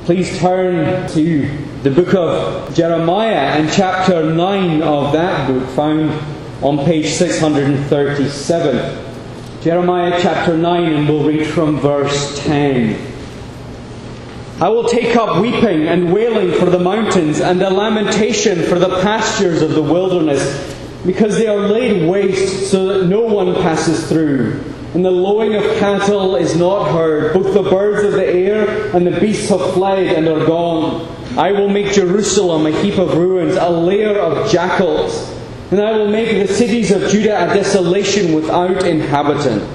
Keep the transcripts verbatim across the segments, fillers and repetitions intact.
Please turn to the book of Jeremiah and chapter nine of that book, found on page six hundred thirty-seven. Jeremiah chapter nine, and we'll read from verse ten. I will take up weeping and wailing for the mountains, and a lamentation for the pastures of the wilderness, because they are laid waste so that no one passes through. And the lowing of cattle is not heard. Both the birds of the air and the beasts have fled and are gone. I will make Jerusalem a heap of ruins, a lair of jackals. And I will make the cities of Judah a desolation without inhabitant.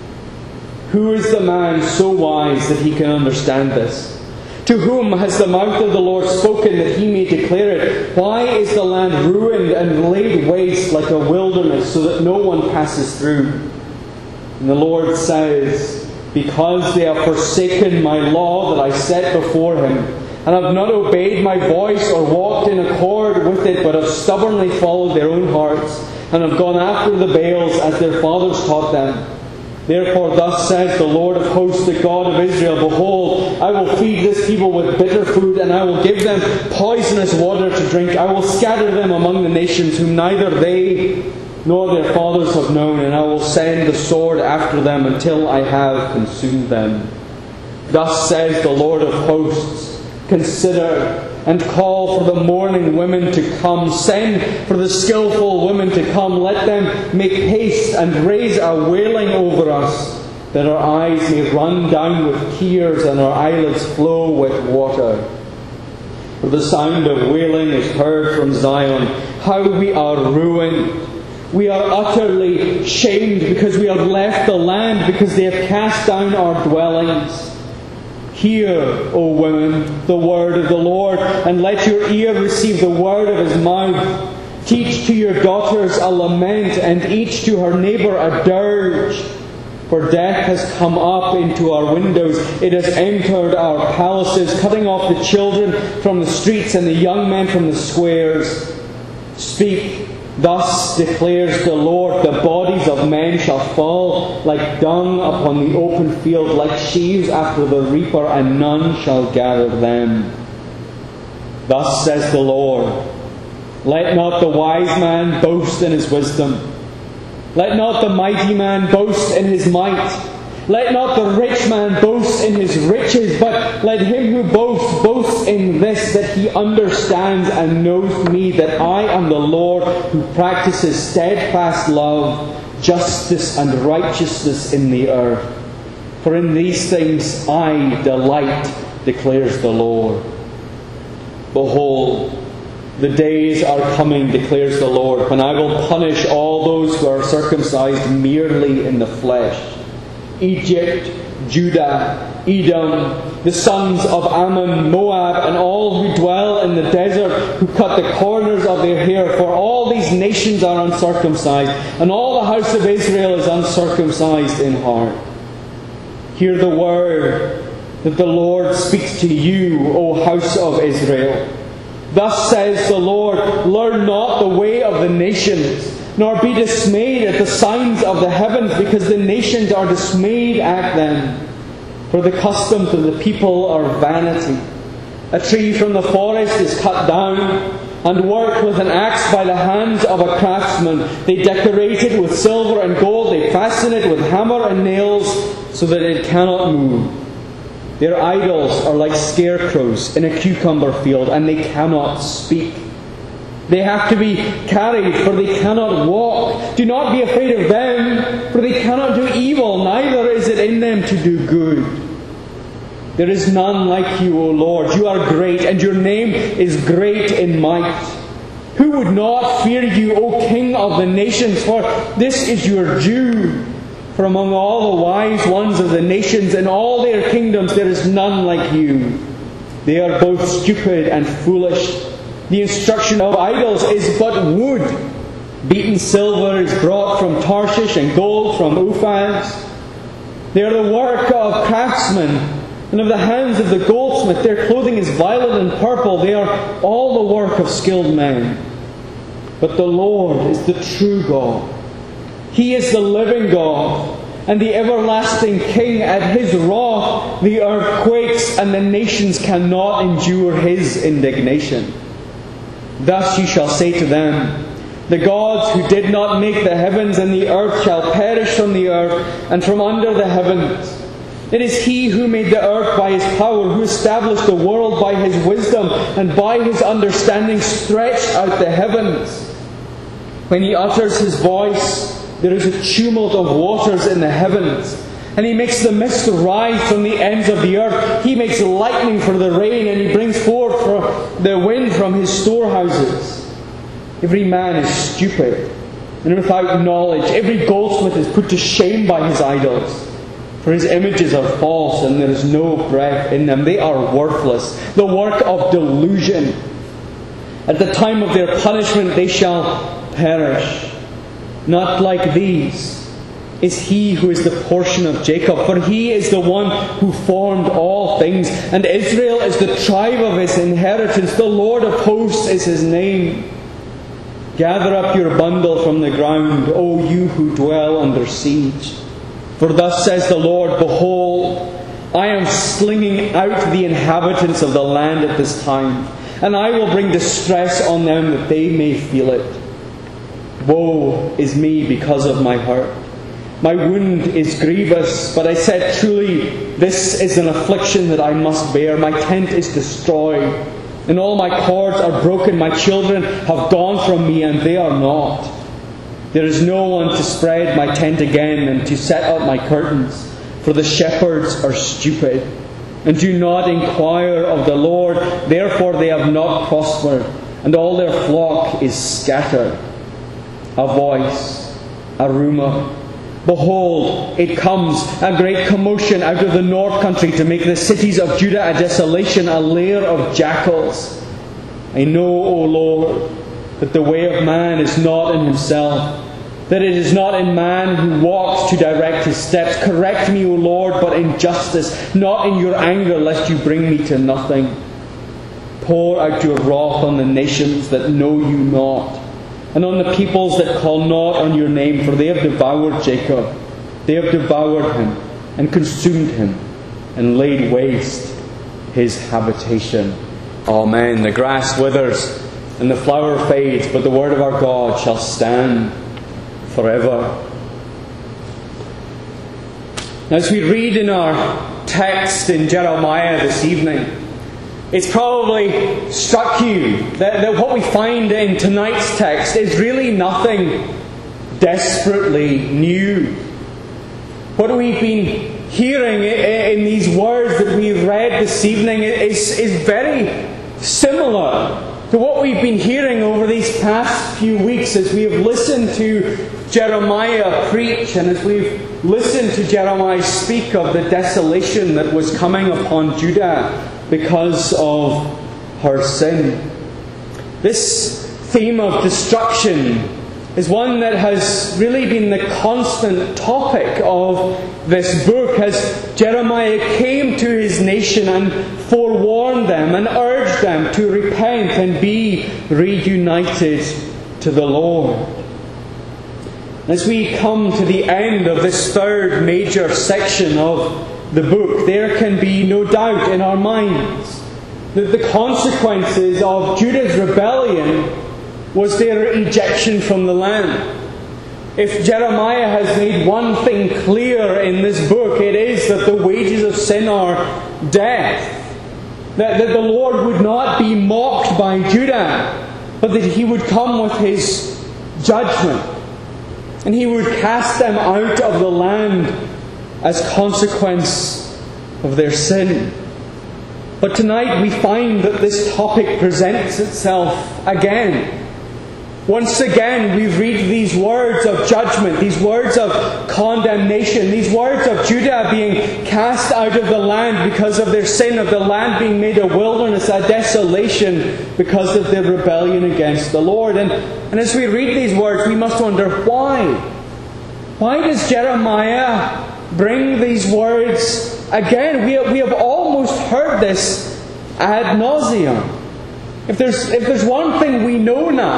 Who is the man so wise that he can understand this? To whom has the mouth of the Lord spoken that he may declare it? Why is the land ruined and laid waste like a wilderness, so that no one passes through? And the Lord says, because they have forsaken my law that I set before him, and have not obeyed my voice or walked in accord with it, but have stubbornly followed their own hearts, and have gone after the Baals as their fathers taught them. Therefore thus says the Lord of hosts, the God of Israel, behold, I will feed this people with bitter food, and I will give them poisonous water to drink. I will scatter them among the nations, whom neither they nor their fathers have known, and I will send the sword after them until I have consumed them. Thus says the Lord of hosts, consider and call for the mourning women to come. Send for the skillful women to come. Let them make haste and raise a wailing over us, that our eyes may run down with tears and our eyelids flow with water. For the sound of wailing is heard from Zion. How we are ruined! We are utterly shamed because we have left the land, because they have cast down our dwellings. Hear, O women, the word of the Lord, and let your ear receive the word of his mouth. Teach to your daughters a lament, and each to her neighbour a dirge. For death has come up into our windows. It has entered our palaces, cutting off the children from the streets and the young men from the squares. Speak. Thus declares the Lord, the bodies of men shall fall like dung upon the open field, like sheaves after the reaper, and none shall gather them. Thus says the Lord, let not the wise man boast in his wisdom. Let not the mighty man boast in his might. Let not the rich man boast in his riches, but let him who boasts boast in this, that he understands and knows me, that I am the Lord who practices steadfast love, justice and righteousness in the earth. For in these things I delight, declares the Lord. Behold, the days are coming, declares the Lord, when I will punish all those who are circumcised merely in the flesh. Egypt, Judah, Edom, the sons of Ammon, Moab, and all who dwell in the desert, who cut the corners of their hair. For all these nations are uncircumcised, and all the house of Israel is uncircumcised in heart. Hear the word that the Lord speaks to you, O house of Israel. Thus says the Lord, learn not the way of the nations, nor be dismayed at the signs of the heavens, because the nations are dismayed at them. For the customs of the people are vanity. A tree from the forest is cut down, and worked with an axe by the hands of a craftsman. They decorate it with silver and gold. They fasten it with hammer and nails, so that it cannot move. Their idols are like scarecrows in a cucumber field, and they cannot speak. They have to be carried, for they cannot walk. Do not be afraid of them, for they cannot do evil, neither is it in them to do good. There is none like you, O Lord. You are great, and your name is great in might. Who would not fear you, O King of the nations? For this is your due. For among all the wise ones of the nations, in all their kingdoms, there is none like you. They are both stupid and foolish. The instruction of idols is but wood. Beaten silver is brought from Tarshish, and gold from Uphaz. They are the work of craftsmen, and of the hands of the goldsmith. Their clothing is violet and purple. They are all the work of skilled men. But the Lord is the true God. He is the living God. and the everlasting King. At his wrath the earth quakes, and the nations cannot endure his indignation. Thus you shall say to them, the gods who did not make the heavens and the earth shall perish from the earth and from under the heavens. It is He who made the earth by His power, who established the world by His wisdom, and by His understanding stretched out the heavens. When He utters His voice, there is a tumult of waters in the heavens. And He makes the mist rise from the ends of the earth. He makes lightning for the rain, and He brings forth for the wind from His storehouses. Every man is stupid and without knowledge. Every goldsmith is put to shame by his idols. For his images are false, and there is no breath in them. They are worthless, the work of delusion. At the time of their punishment they shall perish. Not like these is He who is the portion of Jacob, for He is the one who formed all things, and Israel is the tribe of His inheritance. The Lord of hosts is His name. Gather up your bundle from the ground, O you who dwell under siege. For thus says the Lord, behold, I am slinging out the inhabitants of the land at this time, and I will bring distress on them that they may feel it. Woe is me because of my hurt. My wound is grievous, but I said, truly, this is an affliction that I must bear. My tent is destroyed, and all my cords are broken. My children have gone from me, and they are not. There is no one to spread my tent again and to set up my curtains, for the shepherds are stupid, and do not inquire of the Lord. Therefore they have not prospered, and all their flock is scattered. A voice, a rumour. Behold, it comes, a great commotion out of the north country, to make the cities of Judah a desolation, a lair of jackals. I know, O Lord, that the way of man is not in himself, that it is not in man who walks to direct his steps. Correct me, O Lord, but in justice, not in your anger, lest you bring me to nothing. Pour out your wrath on the nations that know you not, and on the peoples that call not on your name, for they have devoured Jacob. They have devoured him, and consumed him, and laid waste his habitation. Amen. The grass withers, and the flower fades, but the word of our God shall stand forever. As we read in our text in Jeremiah this evening, it's probably struck you that, that what we find in tonight's text is really nothing desperately new. What we've been hearing in these words that we've read this evening is, is very similar to what we've been hearing over these past few weeks as we have listened to Jeremiah preach, and as we've listened to Jeremiah speak of the desolation that was coming upon Judah because of her sin. This theme of destruction is one that has really been the constant topic of this book, as Jeremiah came to his nation and forewarned them and urged them to repent and be reunited to the Lord. As we come to the end of this third major section of the book, there can be no doubt in our minds that the consequences of Judah's rebellion was their ejection from the land. If Jeremiah has made one thing clear in this book, it is that the wages of sin are death. That, that the Lord would not be mocked by Judah, but that He would come with His judgment. And He would cast them out of the land as consequence of their sin. But tonight we find that this topic presents itself again. Once again we read these words of judgment, these words of condemnation, these words of Judah being cast out of the land because of their sin, of the land being made a wilderness, a desolation because of their rebellion against the Lord. And, and as we read these words, we must wonder why. Why does Jeremiah bring these words again? We have, we have almost heard this ad nauseum. If there's, if there's one thing we know now,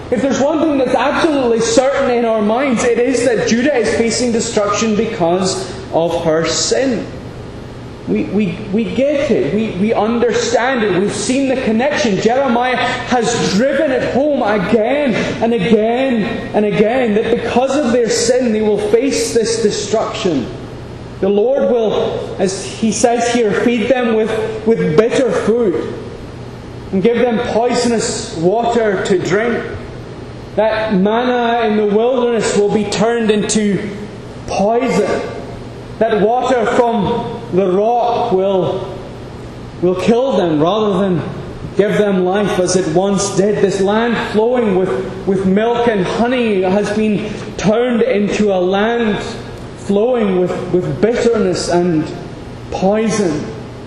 If there's one thing that's absolutely certain in our minds, it is that Judah is facing destruction because of her sin. We, we, we get it. We, we understand it. We've seen the connection. Jeremiah has driven it home again and again and again that because of their sin they will face this destruction. The Lord will, as he says here, feed them with, with bitter food and give them poisonous water to drink. That manna in the wilderness will be turned into poison. That water from the rock will, will kill them rather than give them life as it once did. This land flowing with, with milk and honey has been turned into a land flowing with, with bitterness and poison.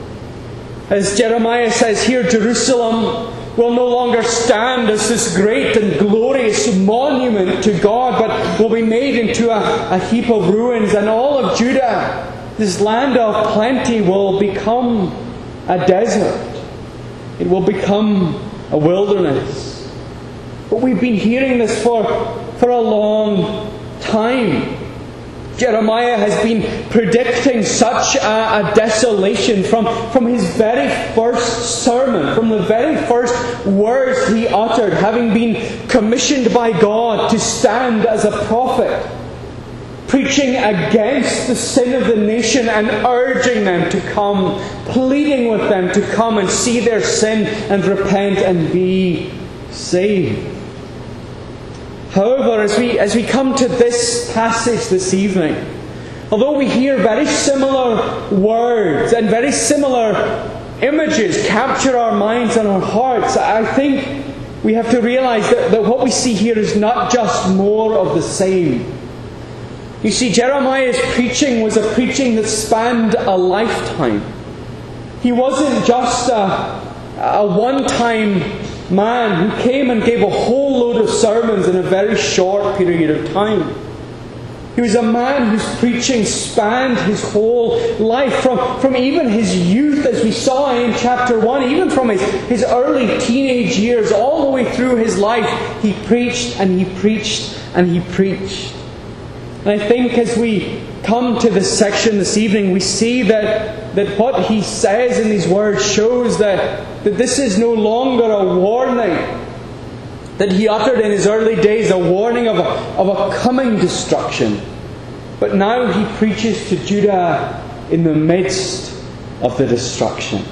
As Jeremiah says here, Jerusalem will no longer stand as this great and glorious monument to God, but will be made into a, a heap of ruins. And all of Judah, this land of plenty, will become a desert. It will become a wilderness. But we've been hearing this for, for a long time. Jeremiah has been predicting such a, a desolation from, from his very first sermon, from the very first words he uttered, having been commissioned by God to stand as a prophet, preaching against the sin of the nation and urging them to come, pleading with them to come and see their sin and repent and be saved. However, as we, as we come to this passage this evening, although we hear very similar words and very similar images capture our minds and our hearts, I think we have to realize that, that what we see here is not just more of the same. You see, Jeremiah's preaching was a preaching that spanned a lifetime. He wasn't just a, a one-time man who came and gave a whole load of sermons in a very short period of time. He was a man whose preaching spanned his whole life, from, from even his youth, as we saw in chapter one, even from his, his early teenage years, all the way through his life, he preached and he preached and he preached. And I think as we come to this section this evening, we see that, that what he says in these words shows that, that this is no longer a warning that he uttered in his early days, a warning of a, of a coming destruction. But now he preaches to Judah in the midst of the destruction.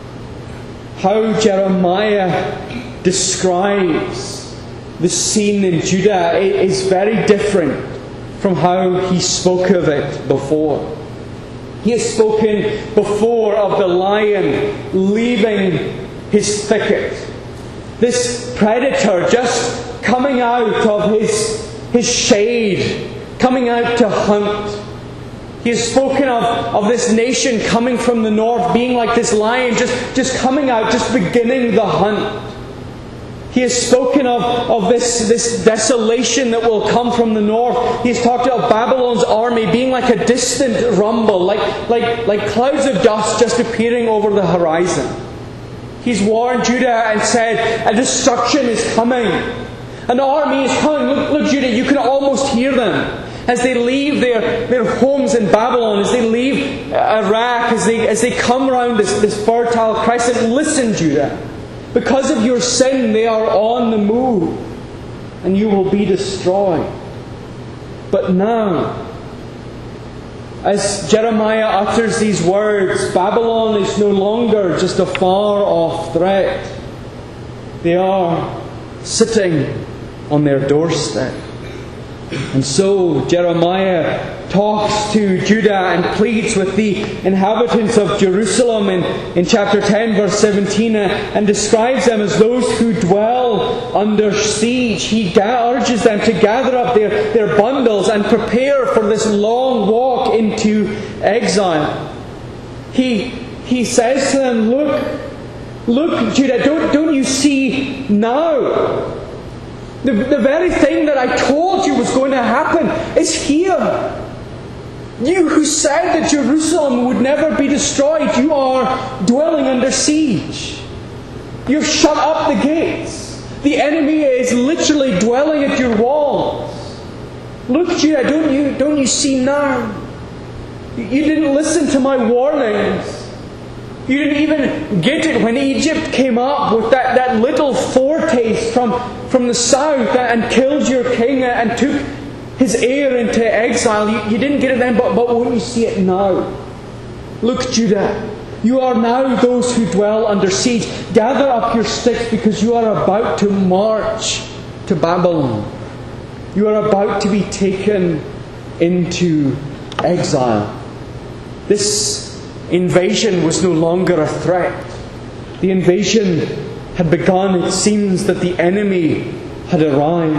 How Jeremiah describes the scene in Judah is very different from how he spoke of it before. He has spoken before of the lion leaving his thicket. This predator just coming out of his, his shade, coming out to hunt. He has spoken of, of this nation coming from the north, being like this lion, just, just coming out, just beginning the hunt. He has spoken of, of this, this desolation that will come from the north. He has talked of Babylon's army being like a distant rumble, like, like, like clouds of dust just appearing over the horizon. He's warned Judah and said, a destruction is coming. An army is coming. Look, look, Judah, you can almost hear them as they leave their, their homes in Babylon, as they leave Iraq, as they, as they come around this, this fertile crescent. Listen, Judah. Because of your sin, they are on the move, and you will be destroyed. But now, as Jeremiah utters these words, Babylon is no longer just a far-off threat. They are sitting on their doorstep. And so Jeremiah talks to Judah and pleads with the inhabitants of Jerusalem in, in chapter ten, verse seventeen, and describes them as those who dwell under siege. He urges them to gather up their, their bundles and prepare for this long walk into exile. He, he says to them, look, look, Judah, don't, don't you see now? The, the very thing that I told you was going to happen is here. You who said that Jerusalem would never be destroyed, you are dwelling under siege. You've shut up the gates. The enemy is literally dwelling at your walls. Look, Judah, don't you, don't you see now? You didn't listen to my warnings. You didn't even get it when Egypt came up with that, that little foretaste from, from the south and killed your king and took his heir into exile. You, you didn't get it then, but, but won't you see it now? Look, Judah, you are now those who dwell under siege. Gather up your sticks, because you are about to march to Babylon. You are about to be taken into exile. This invasion was no longer a threat. The invasion had begun. It seems that the enemy had arrived.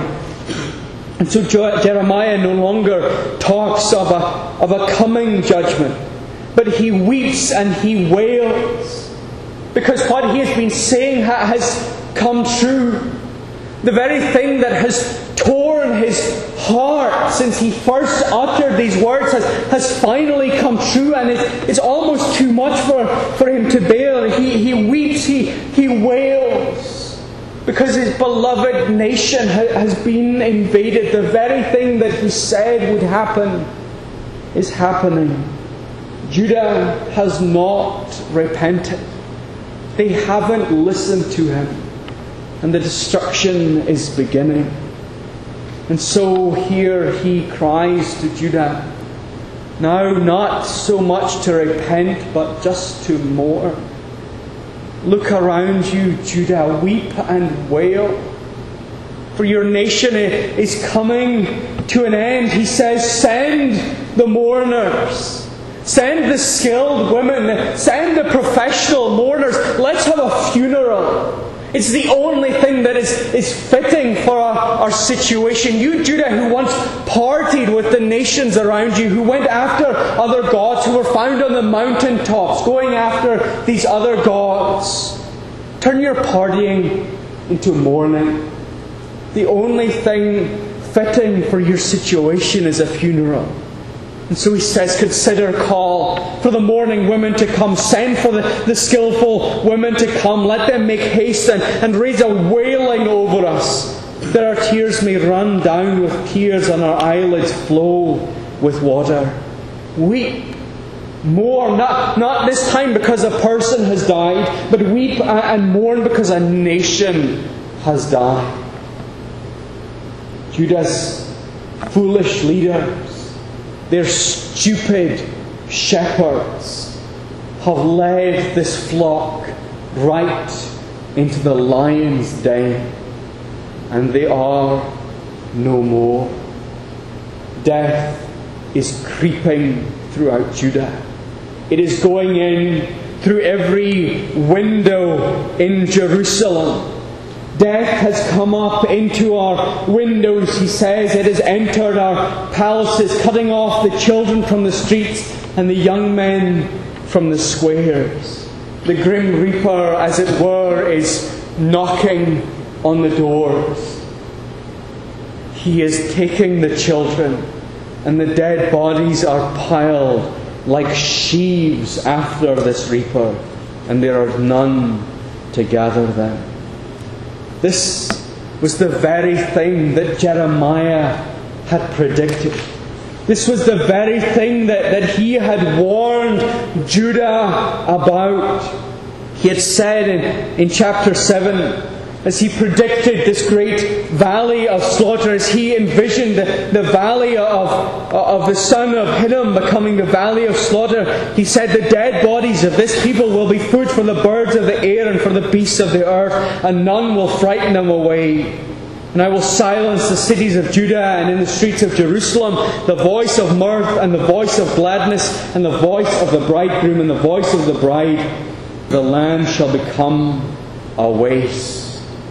And so Jeremiah no longer talks of a, of a coming judgment, but he weeps and he wails, because what he has been saying has come true. The very thing that has torn his heart since he first uttered these words has, has finally come true, and it's, it's almost too much for, for him to bear. He, he weeps, he, he wails, because his beloved nation ha, has been invaded. The very thing that he said would happen is happening. Judah has not repented. They haven't listened to him, and the destruction is beginning. And so here he cries to Judah, now not so much to repent, but just to mourn. Look around you, Judah, weep and wail, for your nation is coming to an end. He says, send the mourners. Send the skilled women. Send the professional mourners. Let's have a funeral. It's the only thing that is, is fitting for our, our situation. You, Judah, who once partied with the nations around you, who went after other gods, who were found on the mountaintops, going after these other gods, turn your partying into mourning. The only thing fitting for your situation is a funeral. And so he says, consider, call for the mourning women to come. Send for the, the skillful women to come. Let them make haste and, and raise a wailing over us, that our tears may run down with tears and our eyelids flow with water. Weep, mourn, not, not this time because a person has died, but weep and mourn because a nation has died. Judah's foolish leaders, their stupid shepherds, have led this flock right into the lion's den, and they are no more. Death is creeping throughout Judah. It is going in through every window in Jerusalem. Death has come up into our windows, he says. It has entered our palaces, cutting off the children from the streets and the young men from the squares. The grim reaper, as it were, is knocking on the doors. He is taking the children, and the dead bodies are piled like sheaves after this reaper, and there are none to gather them. This was the very thing that Jeremiah had predicted. This was the very thing that, that he had warned Judah about. He had said in, in chapter seven, as he predicted this great valley of slaughter, as he envisioned the, the valley of, of the son of Hinnom becoming the valley of slaughter, he said, the dead bodies of this people will be food for the birds of the air and for the beasts of the earth, and none will frighten them away. And I will silence the cities of Judah, and in the streets of Jerusalem the voice of mirth and the voice of gladness and the voice of the bridegroom and the voice of the bride. The land shall become a waste.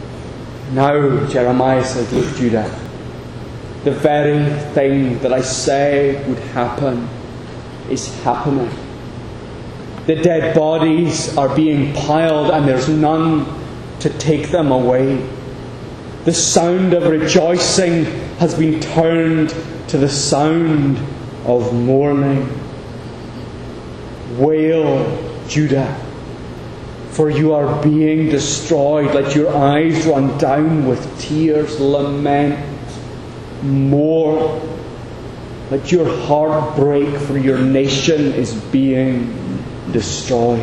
Now, Jeremiah says, look, Judah, the very thing that I said would happen is happening. The dead bodies are being piled, and there's none to take them away. The sound of rejoicing has been turned to the sound of mourning. Wail, Judah, for you are being destroyed. Let your eyes run down with tears. Lament more. Let your heart break, for your nation is being destroyed.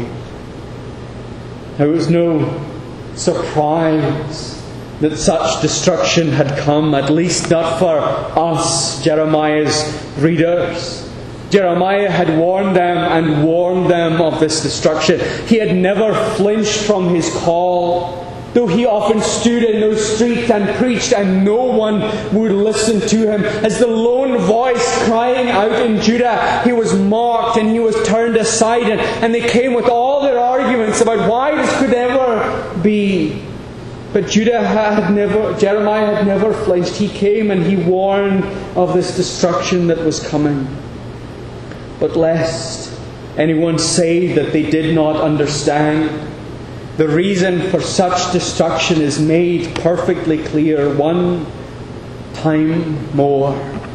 There was no surprise that such destruction had come, at least not for us, Jeremiah's readers. Jeremiah had warned them and warned them of this destruction. He had never flinched from his call, though he often stood in those streets and preached and no one would listen to him. As the lone voice crying out in Judah, he was mocked and he was turned aside, and, and they came with all their arguments about why this could ever be. But Judah had never, Jeremiah had never flinched. He came and he warned of this destruction that was coming. But lest anyone say that they did not understand, the reason for such destruction is made perfectly clear one time more.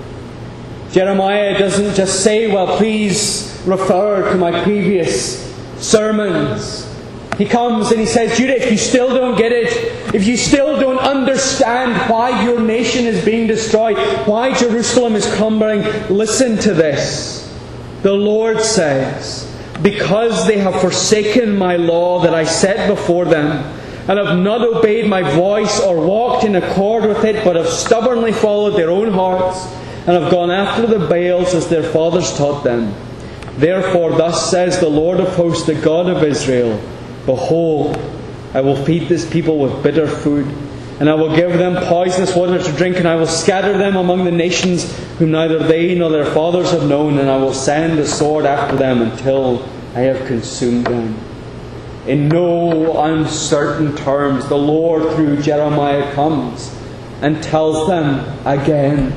Jeremiah doesn't just say, well, please refer to my previous sermons. He comes and he says, Judah, if you still don't get it, if you still don't understand why your nation is being destroyed, why Jerusalem is crumbling, listen to this. The Lord says, because they have forsaken my law that I set before them, and have not obeyed my voice or walked in accord with it, but have stubbornly followed their own hearts, and have gone after the Baals as their fathers taught them. Therefore thus says the Lord of hosts, the God of Israel, behold, I will feed this people with bitter food, and I will give them poisonous water to drink, and I will scatter them among the nations whom neither they nor their fathers have known, and I will send the sword after them until I have consumed them. In no uncertain terms, the Lord through Jeremiah comes and tells them again,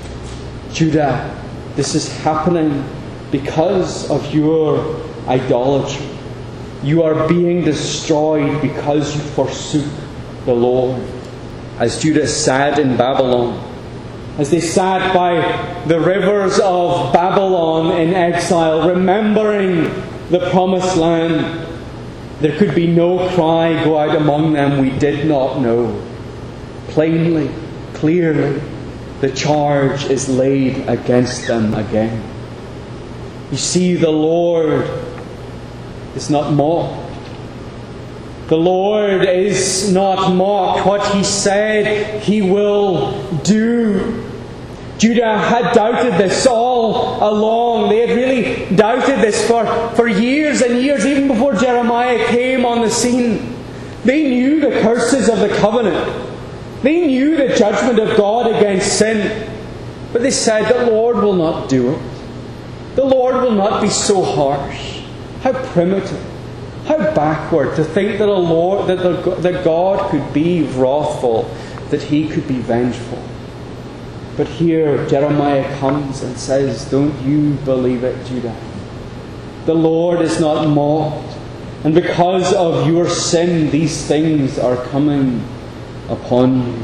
Judah, this is happening because of your idolatry. You are being destroyed because you forsook the Lord. As Judah sat in Babylon, as they sat by the rivers of Babylon in exile, remembering the promised land, there could be no cry go out among them, we did not know. Plainly, clearly, the charge is laid against them again. You see, the Lord is not mocked. The Lord is not mocked. What He said He will do. Judah had doubted this all along. They had really doubted this for, for years and years, even before Jeremiah came on the scene. They knew the curses of the covenant. They knew the judgment of God against sin. But they said, the Lord will not do it. The Lord will not be so harsh. How primitive, how backward to think that a Lord, that, the, that God could be wrathful, that He could be vengeful. But here Jeremiah comes and says, don't you believe it, Judah. The Lord is not mocked, and because of your sin, these things are coming upon you.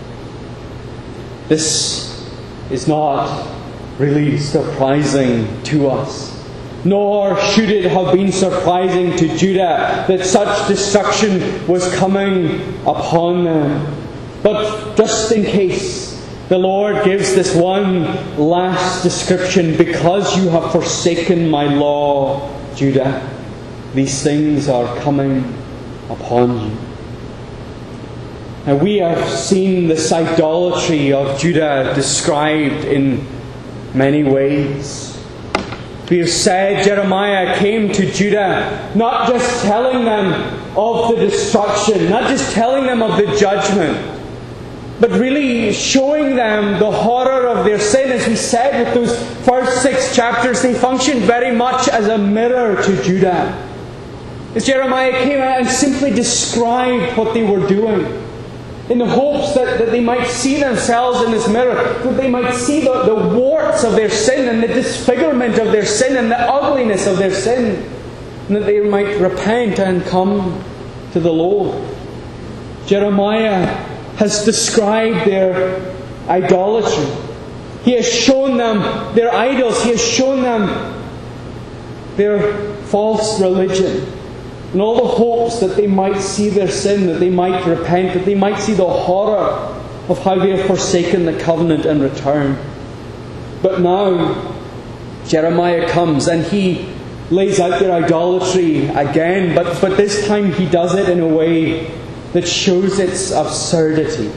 This is not really surprising to us. Nor should it have been surprising to Judah that such destruction was coming upon them. But just in case, the Lord gives this one last description. Because you have forsaken my law, Judah, these things are coming upon you. And we have seen this idolatry of Judah described in many ways. We have said Jeremiah came to Judah not just telling them of the destruction, not just telling them of the judgment, but really showing them the horror of their sin. As we said with those first six chapters, they functioned very much as a mirror to Judah. As Jeremiah came out and simply described what they were doing, in the hopes that, that they might see themselves in this mirror, that they might see the, the warts of their sin and the disfigurement of their sin and the ugliness of their sin, and that they might repent and come to the Lord. Jeremiah has described their idolatry. He has shown them their idols. He has shown them their false religion. and all the hopes that they might see their sin, that they might repent, that they might see the horror of how they have forsaken the covenant and return. But now Jeremiah comes and he lays out their idolatry again, but, but this time he does it in a way that shows its absurdity.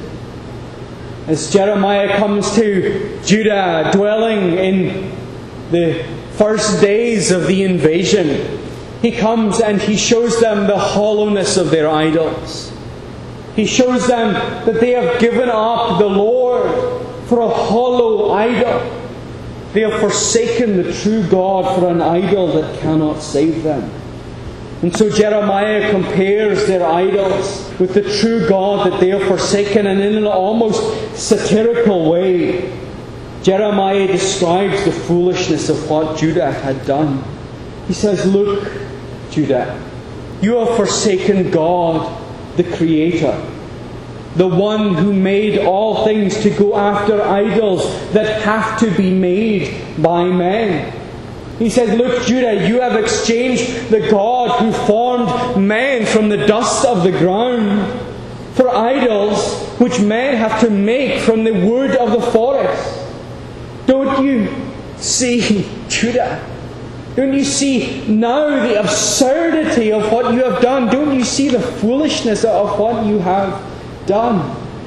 As Jeremiah comes to Judah, dwelling in the first days of the invasion, he comes and he shows them the hollowness of their idols. He shows them that they have given up the Lord for a hollow idol. They have forsaken the true God for an idol that cannot save them. And so Jeremiah compares their idols with the true God that they have forsaken, and in an almost satirical way, Jeremiah describes the foolishness of what Judah had done. He says, "Look, Judah, you have forsaken God, the Creator, the one who made all things, to go after idols that have to be made by men." He says, "Look, Judah, you have exchanged the God who formed man from the dust of the ground for idols which men have to make from the wood of the forest. Don't you see, Judah? Don't you see now the absurdity of what you have done? Don't you see the foolishness of what you have done?"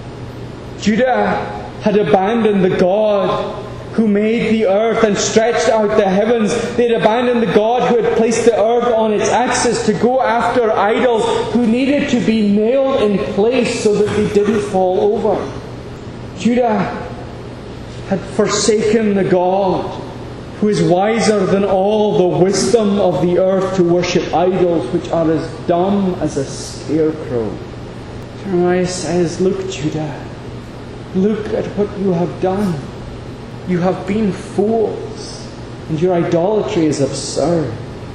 Judah had abandoned the God who made the earth and stretched out the heavens. They had abandoned the God who had placed the earth on its axis to go after idols who needed to be nailed in place so that they didn't fall over. Judah had forsaken the God who is wiser than all the wisdom of the earth to worship idols which are as dumb as a scarecrow. Jeremiah says, "Look, Judah, look at what you have done. You have been fools, and your idolatry is absurd."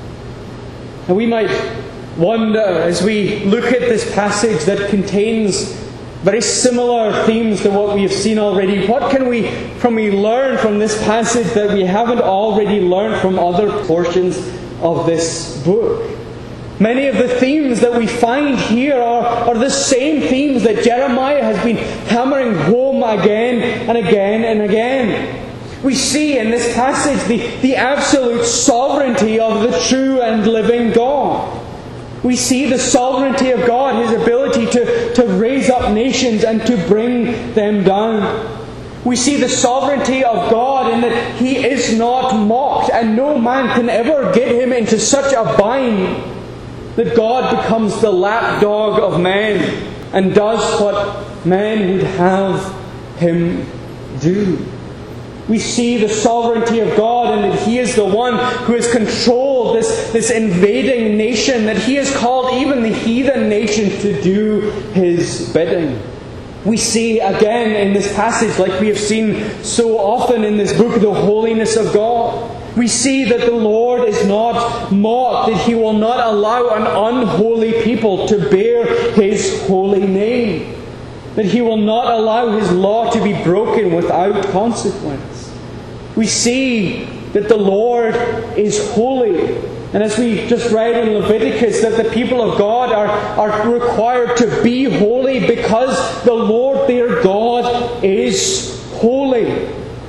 And we might wonder, as we look at this passage that contains very similar themes to what we have seen already, what can we, from we learn from this passage that we haven't already learned from other portions of this book? Many of the themes that we find here are, are the same themes that Jeremiah has been hammering home again and again and again. We see in this passage the, the absolute sovereignty of the true and living God. We see the sovereignty of God, His ability to, to raise up nations and to bring them down. We see the sovereignty of God in that He is not mocked, and no man can ever get Him into such a bind that God becomes the lapdog of man and does what man would have Him do. We see the sovereignty of God and that He is the one who has controlled this, this invading nation, that He has called even the heathen nation to do His bidding. We see again in this passage, like we have seen so often in this book, the holiness of God. We see that the Lord is not mocked, that He will not allow an unholy people to bear His holy name, that He will not allow His law to be broken without consequence. We see that the Lord is holy. And as we just read in Leviticus, that the people of God are, are required to be holy because the Lord their God is holy.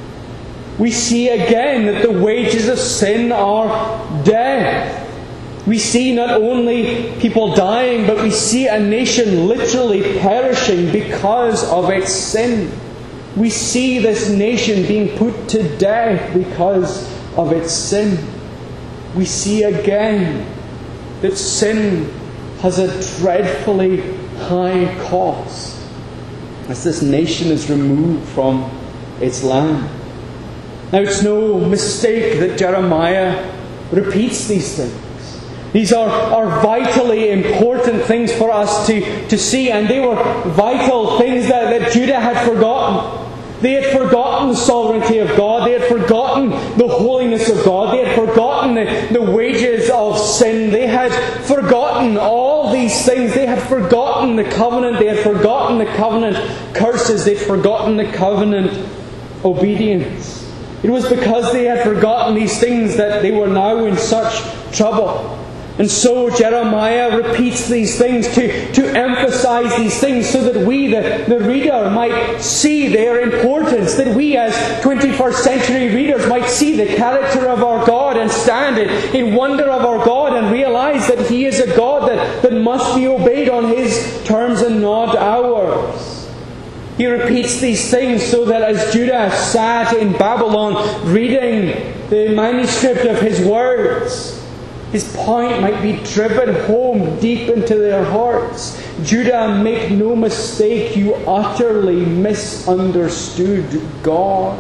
We see again that the wages of sin are death. We see not only people dying, but we see a nation literally perishing because of its sin. We see this nation being put to death because of its sin. We see again that sin has a dreadfully high cost as this nation is removed from its land. Now, it's no mistake that Jeremiah repeats these things. These are, are vitally important things for us to, to see, and they were vital things that, that Judah had forgotten. They had forgotten the sovereignty of God. They had forgotten the holiness of God. They had forgotten the, the wages of sin. They had forgotten all these things. They had forgotten the covenant. They had forgotten the covenant curses. They had forgotten the covenant obedience. It was because they had forgotten these things that they were now in such trouble. And so Jeremiah repeats these things to, to emphasize these things so that we, the, the reader, might see their importance, that we as twenty-first century readers might see the character of our God and stand in, in wonder of our God and realize that He is a God that, that must be obeyed on His terms and not ours. He repeats these things so that as Judah sat in Babylon reading the manuscript of his words, his point might be driven home deep into their hearts. Judah, make no mistake, you utterly misunderstood God.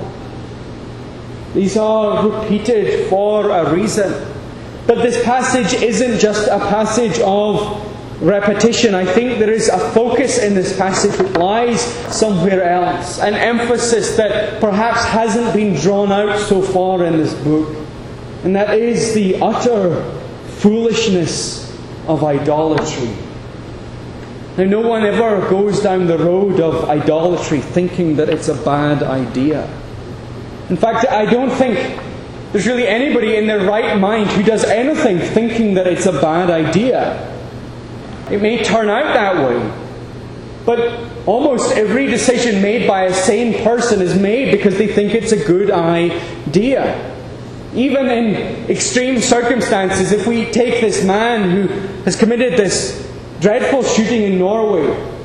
These are repeated for a reason. But this passage isn't just a passage of repetition. I think there is a focus in this passage that lies somewhere else. An emphasis that perhaps hasn't been drawn out so far in this book. And that is the utter foolishness of idolatry. Now, no one ever goes down the road of idolatry thinking that it's a bad idea. In fact, I don't think there's really anybody in their right mind who does anything thinking that it's a bad idea. It may turn out that way, but almost every decision made by a sane person is made because they think it's a good idea. Even in extreme circumstances, if we take this man who has committed this dreadful shooting in Norway,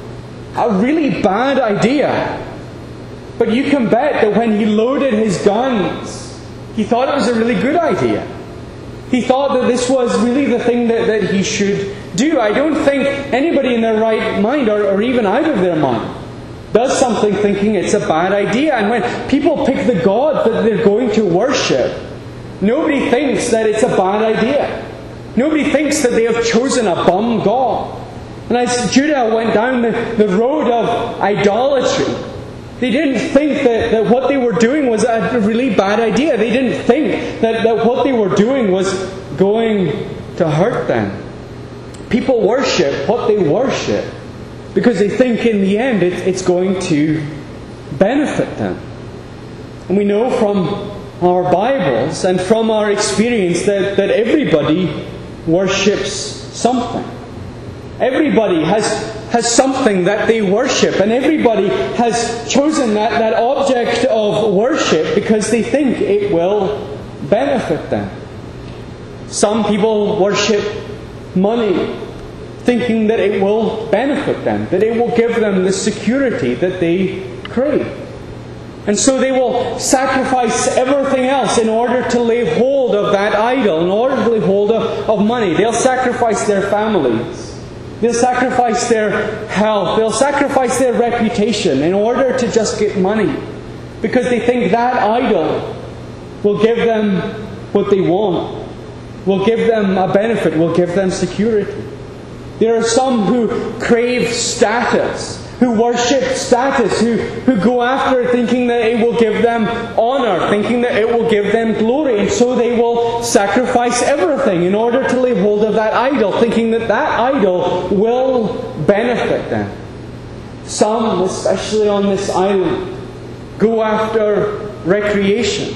a really bad idea, but you can bet that when he loaded his guns, he thought it was a really good idea. He thought that this was really the thing that, that he should do. I don't think anybody in their right mind, or, or even out of their mind, does something thinking it's a bad idea. And when people pick the God that they're going to worship, nobody thinks that it's a bad idea. Nobody thinks that they have chosen a bum God. And as Judah went down the, the road of idolatry, they didn't think that, that what they were doing was a really bad idea. They didn't think that, that what they were doing was going to hurt them. People worship what they worship because they think in the end it, it's going to benefit them. And we know from our Bibles and from our experience that, that everybody worships something. Everybody has, has something that they worship, and everybody has chosen that, that object of worship because they think it will benefit them. Some people worship money, thinking that it will benefit them, that it will give them the security that they crave. And so they will sacrifice everything else in order to lay hold of that idol, in order to lay hold of, of money. They'll sacrifice their families. They'll sacrifice their health. They'll sacrifice their reputation in order to just get money. Because they think that idol will give them what they want. Will give them a benefit. Will give them security. There are some who crave status, who worship status, who, who go after it thinking that it will give them honour, thinking that it will give them glory. And so they will sacrifice everything in order to lay hold of that idol, thinking that that idol will benefit them. Some, especially on this island, go after recreation,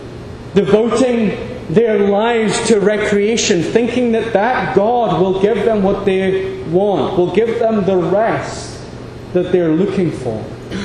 devoting their lives to recreation, thinking that that God will give them what they want, will give them the rest that they're looking for.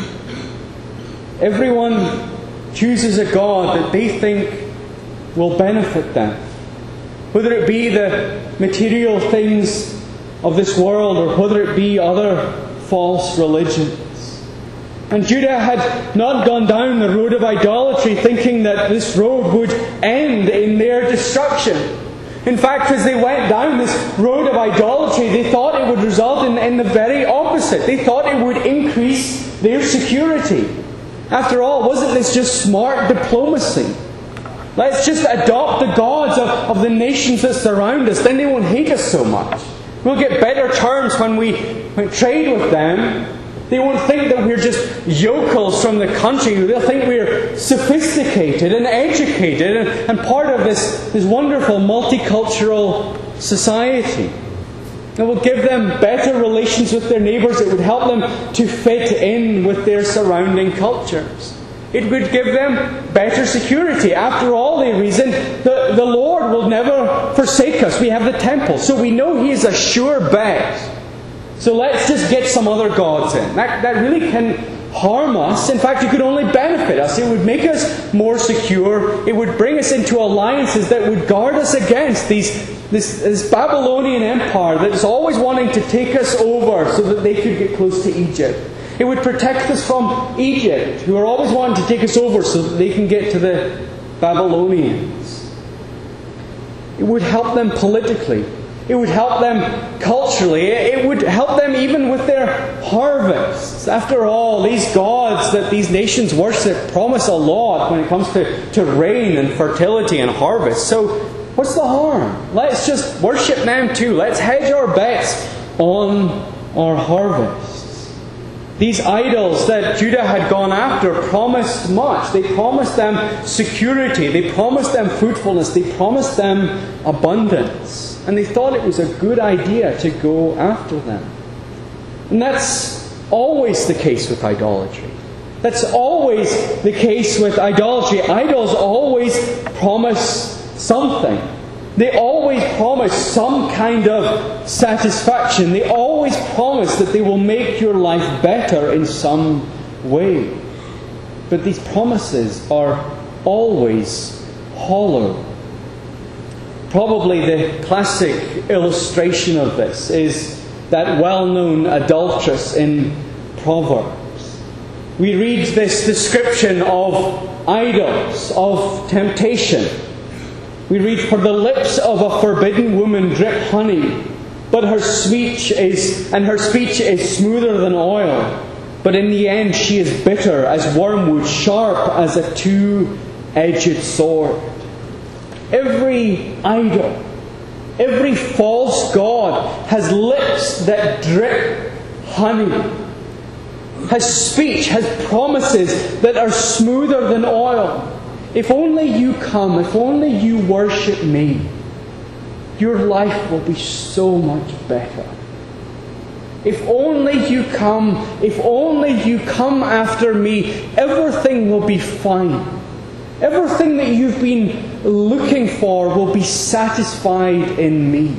Everyone chooses a God that they think will benefit them. Whether it be the material things of this world or whether it be other false religions. And Judah had not gone down the road of idolatry thinking that this road would end in their destruction. In fact, as they went down this road of idolatry, they thought it would result in, in the very opposite. They thought it would increase their security. After all, wasn't this just smart diplomacy? Let's just adopt the gods of, of the nations that surround us. Then they won't hate us so much. We'll get better terms when we, when we trade with them. They won't think that we're just yokels from the country. They'll think we're sophisticated and educated and, and part of this, this wonderful multicultural society. It will give them better relations with their neighbours. It would help them to fit in with their surrounding cultures. It would give them better security. After all, they reasoned, the, the Lord will never forsake us. We have the temple, so we know He is a sure bet. So let's just get some other gods in. That, that really can harm us. In fact, it could only benefit us. It would make us more secure. It would bring us into alliances that would guard us against these, this, this Babylonian empire that is always wanting to take us over so that they could get close to Egypt. It would protect us from Egypt, who are always wanting to take us over so that they can get to the Babylonians. It would help them politically. It would help them culturally. It would help them even with their harvests. After all, these gods that these nations worship promise a lot when it comes to, to rain and fertility and harvest. So what's the harm? Let's just worship them too. Let's hedge our bets on our harvests. These idols that Judah had gone after promised much. They promised them security. They promised them fruitfulness. They promised them abundance. And they thought it was a good idea to go after them. And that's always the case with idolatry. That's always the case with idolatry. Idols always promise something. They always promise some kind of satisfaction. They always promise that they will make your life better in some way. But these promises are always hollow. Probably the classic illustration of this is that well-known adulteress in Proverbs. We read this description of idols, of temptation. We read, "For the lips of a forbidden woman drip honey, but her speech is and her speech is smoother than oil. But in the end she is bitter as wormwood, sharp as a two-edged sword." Every idol, every false god has lips that drip honey, has speech, has promises that are smoother than oil. If only you come, if only you worship me, your life will be so much better. If only you come, if only you come after me, everything will be fine. Everything that you've been looking for will be satisfied in me.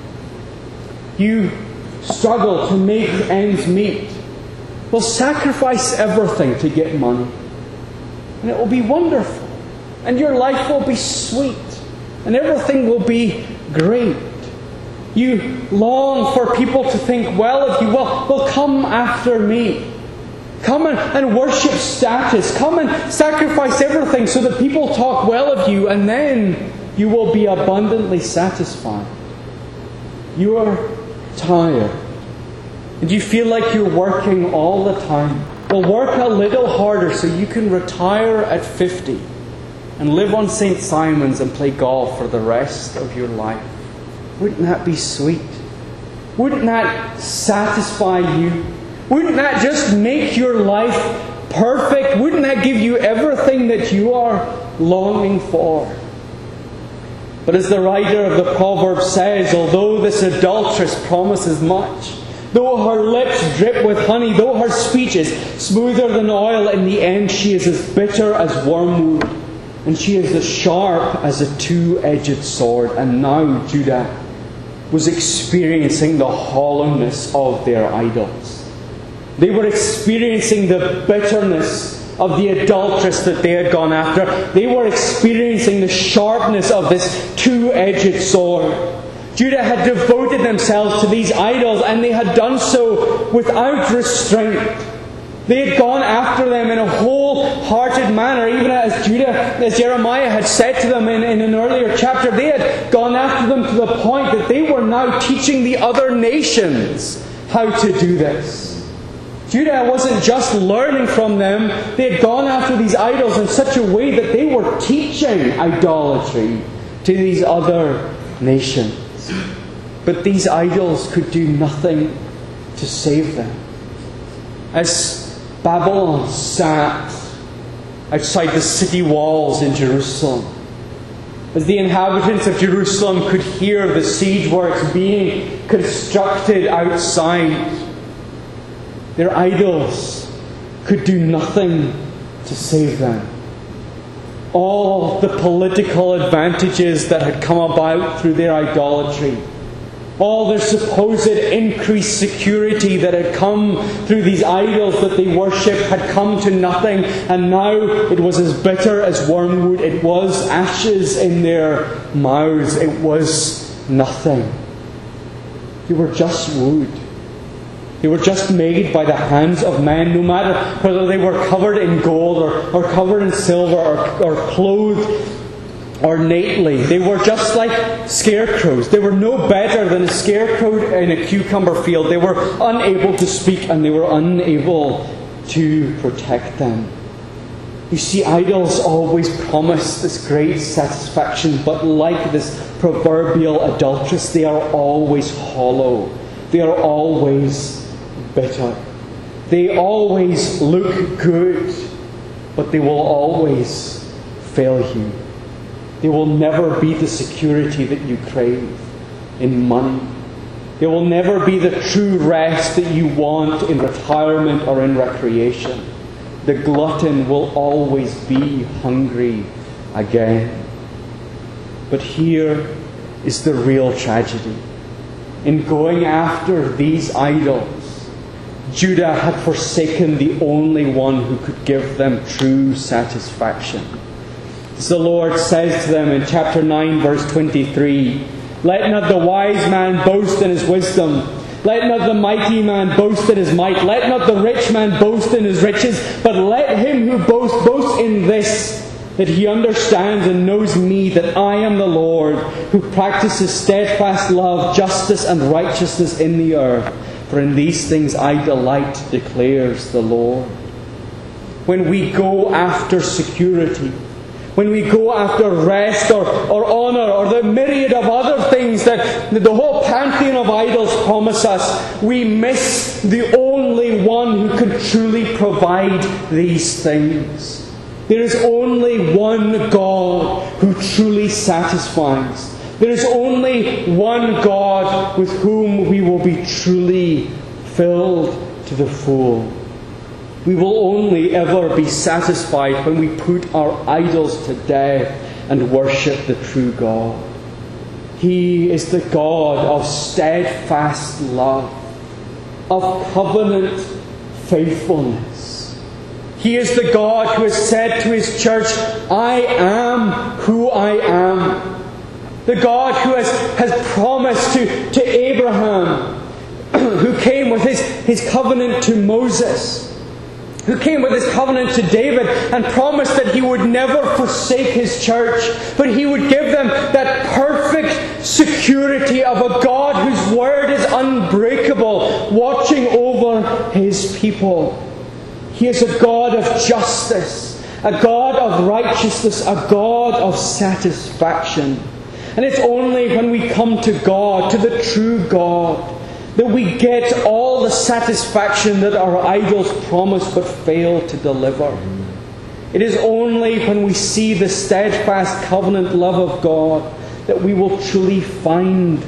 You struggle to make ends meet. Well, sacrifice everything to get money. And it will be wonderful. And your life will be sweet. And everything will be great. You long for people to think well of you. Well, well come after me. Come and, and worship status. Come and sacrifice everything so that people talk well of you, and then you will be abundantly satisfied. You are tired, and you feel like you're working all the time. Well, work a little harder so you can retire at fifty and live on Saint Simon's and play golf for the rest of your life. Wouldn't that be sweet? Wouldn't that satisfy you? Wouldn't that just make your life perfect? Wouldn't that give you everything that you are longing for? But as the writer of the proverb says, although this adulteress promises much, though her lips drip with honey, though her speech is smoother than oil, in the end she is as bitter as wormwood, and she is as sharp as a two-edged sword. And now Judah was experiencing the hollowness of their idols. They were experiencing the bitterness of the adulteress that they had gone after. They were experiencing the sharpness of this two-edged sword. Judah had devoted themselves to these idols, and they had done so without restraint. They had gone after them in a wholehearted manner, even as Judah, as Jeremiah had said to them in, in an earlier chapter. They had gone after them to the point that they were now teaching the other nations how to do this. Judah wasn't just learning from them. They had gone after these idols in such a way that they were teaching idolatry to these other nations. But these idols could do nothing to save them. As Babylon sat outside the city walls in Jerusalem, as the inhabitants of Jerusalem could hear the siege works being constructed outside, their idols could do nothing to save them. All the political advantages that had come about through their idolatry, all their supposed increased security that had come through these idols that they worshipped had come to nothing, and now it was as bitter as wormwood. It was ashes in their mouths. It was nothing. They were just wood. They were just made by the hands of men, no matter whether they were covered in gold or, or covered in silver or, or clothed ornately. They were just like scarecrows. They were no better than a scarecrow in a cucumber field. They were unable to speak and they were unable to protect them. You see, idols always promise this great satisfaction, but like this proverbial adulteress, they are always hollow. They are always bitter. They always look good, but they will always fail you. They will never be the security that you crave in money. They will never be the true rest that you want in retirement or in recreation. The glutton will always be hungry again. But here is the real tragedy. In going after these idols, Judah had forsaken the only one who could give them true satisfaction. As the Lord says to them in chapter nine, verse twenty-three, "Let not the wise man boast in his wisdom. Let not the mighty man boast in his might. Let not the rich man boast in his riches. But let him who boasts boast in this, that he understands and knows me, that I am the Lord, who practices steadfast love, justice, and righteousness in the earth. For in these things I delight, declares the Lord." When we go after security, when we go after rest or, or honour or the myriad of other things that the whole pantheon of idols promise us, we miss the only one who can truly provide these things. There is only one God who truly satisfies. There is only one God with whom we will be truly filled to the full. We will only ever be satisfied when we put our idols to death and worship the true God. He is the God of steadfast love, of covenant faithfulness. He is the God who has said to His church, "I am who I am." The God who has, has promised to, to Abraham, who came with his, his covenant to Moses, who came with his covenant to David and promised that He would never forsake His church, but He would give them that perfect security of a God whose word is unbreakable, watching over His people. He is a God of justice, a God of righteousness, a God of satisfaction. And it's only when we come to God, to the true God, that we get all the satisfaction that our idols promise but fail to deliver. It is only when we see the steadfast covenant love of God that we will truly find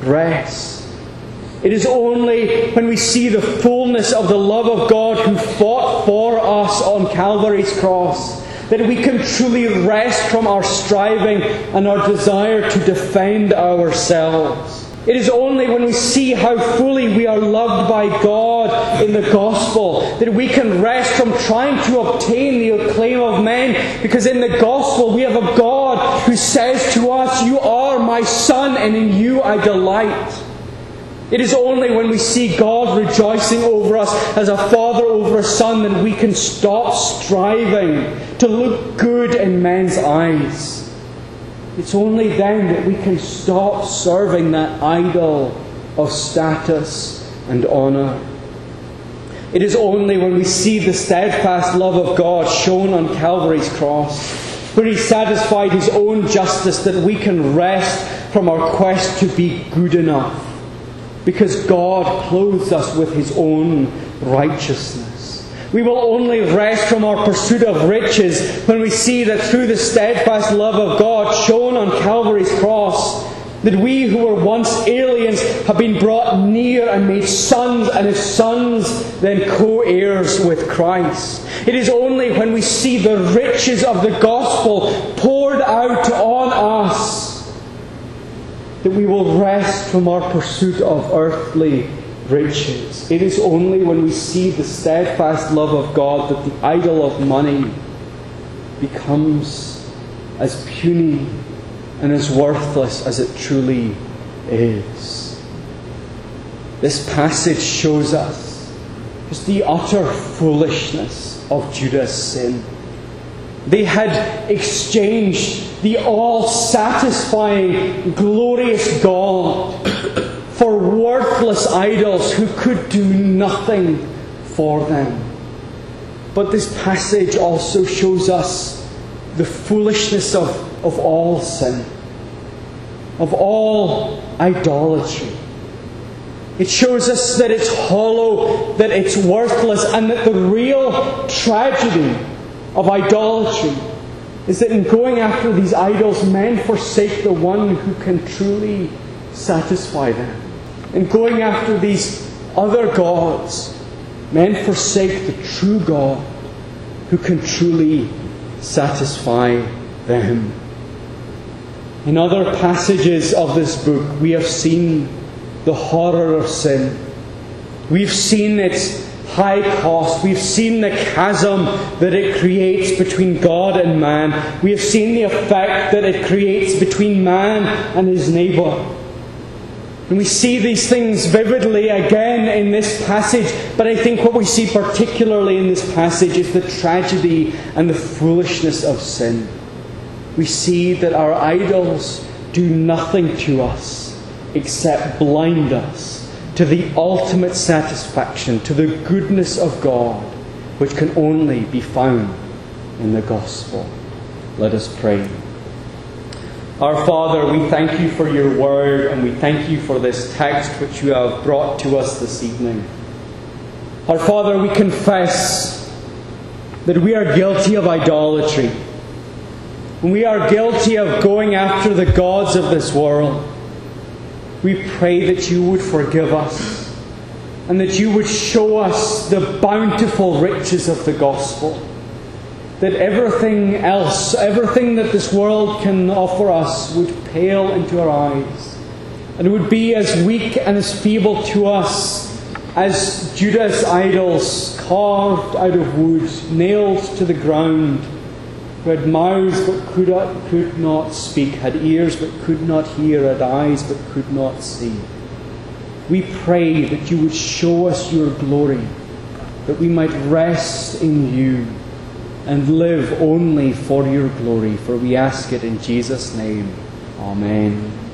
rest. It is only when we see the fullness of the love of God who fought for us on Calvary's cross that we can truly rest from our striving and our desire to defend ourselves. It is only when we see how fully we are loved by God in the gospel that we can rest from trying to obtain the acclaim of men, because in the gospel we have a God who says to us, "You are my Son, and in you I delight." It is only when we see God rejoicing over us as a father over a son that we can stop striving to look good in men's eyes. It's only then that we can stop serving that idol of status and honour. It is only when we see the steadfast love of God shown on Calvary's cross, where He satisfied His own justice, that we can rest from our quest to be good enough, because God clothes us with His own righteousness. We will only rest from our pursuit of riches when we see that through the steadfast love of God shown on Calvary's cross, That we who were once aliens have been brought near and made sons, and as sons then co-heirs with Christ. It is only when we see the riches of the gospel poured out on us that we will rest from our pursuit of earthly riches. It is only when we see the steadfast love of God that the idol of money becomes as puny and as worthless as it truly is. This passage shows us just the utter foolishness of Judah's sin. They had exchanged the all-satisfying, glorious God for worthless idols who could do nothing for them. But this passage also shows us the foolishness of, of all sin, of all idolatry. It shows us that it's hollow, that it's worthless, and that the real tragedy of idolatry is that in going after these idols, men forsake the one who can truly satisfy them. In going after these other gods, men forsake the true God who can truly satisfy them. In other passages of this book, we have seen the horror of sin. We've seen its high cost. We've seen the chasm that it creates between God and man. We have seen the effect that it creates between man and his neighbour. And we see these things vividly again in this passage, but I think what we see particularly in this passage is the tragedy and the foolishness of sin. We see that our idols do nothing to us except blind us to the ultimate satisfaction, to the goodness of God, which can only be found in the gospel. Let us pray. Our Father, we thank you for your word, and we thank you for this text which you have brought to us this evening. Our Father, we confess that we are guilty of idolatry. We are guilty of going after the gods of this world. We pray that you would forgive us, and that you would show us the bountiful riches of the gospel. That everything else, everything that this world can offer us would pale into our eyes. And it would be as weak and as feeble to us as Judah's idols carved out of wood, nailed to the ground, who had mouths but could not, could not speak, had ears but could not hear, had eyes but could not see. We pray that you would show us your glory, that we might rest in you and live only for your glory. For we ask it in Jesus' name. Amen.